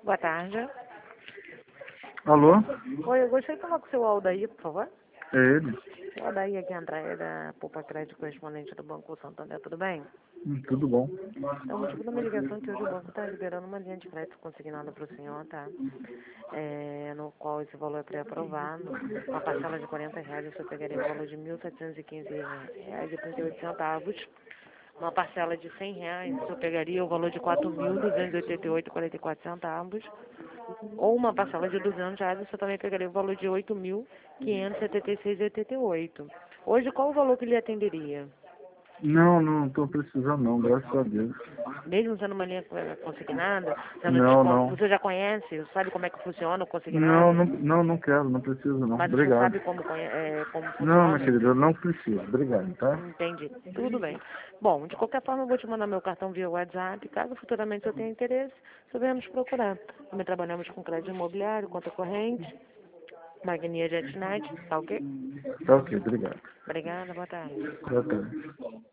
Boa tarde. Alô? Oi, eu gostaria de falar com o seu Aldair, por favor. É ele? O Aldair aqui, André, da Poupa Crédito, correspondente do Banco Santander, tudo bem? Tudo bom. O motivo da minha ligação é que hoje o banco está liberando uma linha de crédito consignada para o senhor, tá? No qual esse valor é pré-aprovado. Uma parcela de R$ 40, você pegaria o valor de R$ 1.715,38. Uma parcela de R$ 100, você pegaria o valor de R$ 4.288,44. Ou uma parcela de R$ 200, você também pegaria o valor de R$ 8.576,88. Hoje, qual o valor que lhe atenderia? Não tô precisando não, graças a Deus. Mesmo sendo uma linha consignada, sendo Não. você já conhece, sabe como é que funciona o consignado? Não quero, não preciso não. Mas você Obrigado. sabe como Não, minha funciona? querida, eu não preciso. Obrigado, tá? Entendi. Tudo bem. Bom, de qualquer forma, eu vou te mandar meu cartão via WhatsApp. Caso futuramente eu tenha interesse, você venha nos procurar. Também trabalhamos com crédito imobiliário, conta corrente, maquininha de Etnet, tá ok? Tá ok, obrigado. Obrigada, boa tarde. Boa tarde.